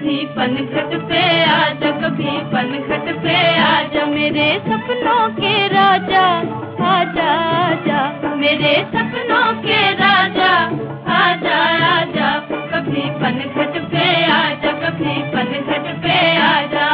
कभी पनघट पे आजा, कभी पनघट पे आजा मेरे सपनों के राजा, आजा आजा मेरे सपनों के राजा, आजा आजा कभी पनघट पे आजा, कभी पनघट पे आजा।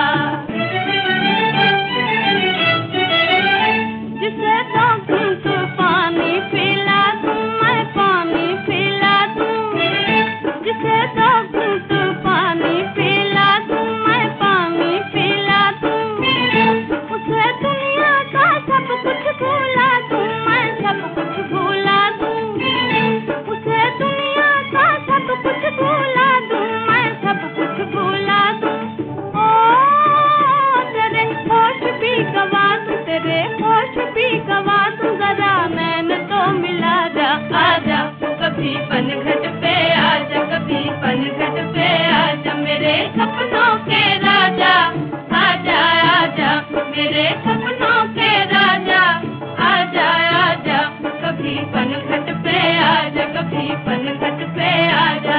जिसे तो घूंट पानी पिला दूं, मैं पानी पिला दूं, जिसे तो घूंट पानी पिला दूं, मैं पानी पिला दूं, उसे दुनिया का सब कुछ भूला दूं, मैं सब कुछ भूला दूं, उसे दुनिया का सब कुछ भूला दूं, मैं सब कुछ भूला दूं। ओ तेरे होश भी गवा दूं, तेरे होश भी गवा दूं, जरा नैन तो मिला जा, आजा कभी पनघट पे आजा, कभी पनघट पे आजा मेरे सपनों के राजा, आजा आजा मेरे सपनों के राजा, आजा आजा कभी पनघट पे आजा, कभी पनघट पे आजा।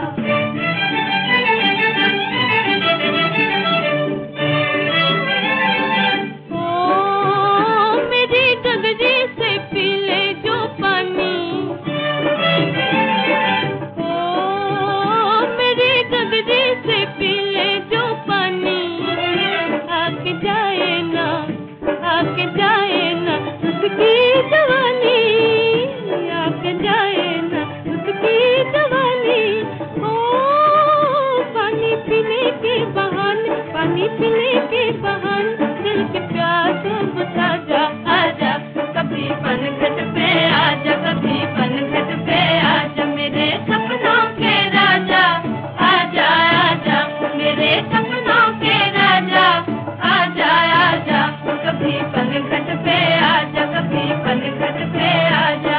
पानी पीने के बहाने दिल की प्यास बुझा जा, आजा कभी पनघट पे आजा, कभी पनघट पे आजा मेरे सपनों के राजा, आजा आजा मेरे सपनों के राजा, आजा आजा कभी पनघट पे आजा, कभी पनघट पे आजा।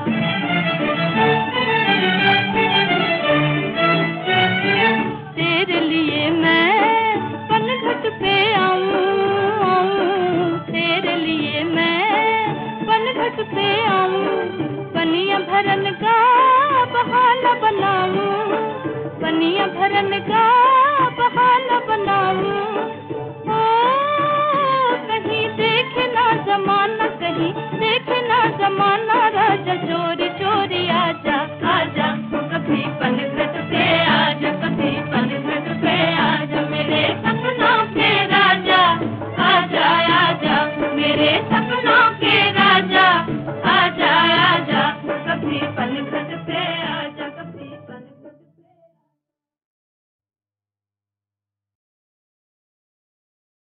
तेरे लिए मैं पनघट पे आऊं, तेरे लिए मैं पनघट पे आऊं, पनिया भरन का बहाना बनाऊं, पनिया भरन का बहाना बनाऊं। ओ कहीं देखे ना जमाना, कहीं देखे ना जमाना, राजा चोरी चोरी आजा, आजा कभी पनघट पे आजा, कभी पनघट पे आजा मेरे सपनों के राजा, आजा आजा मेरे सपनों के राजा, आजा आजा कभी पनघट पे।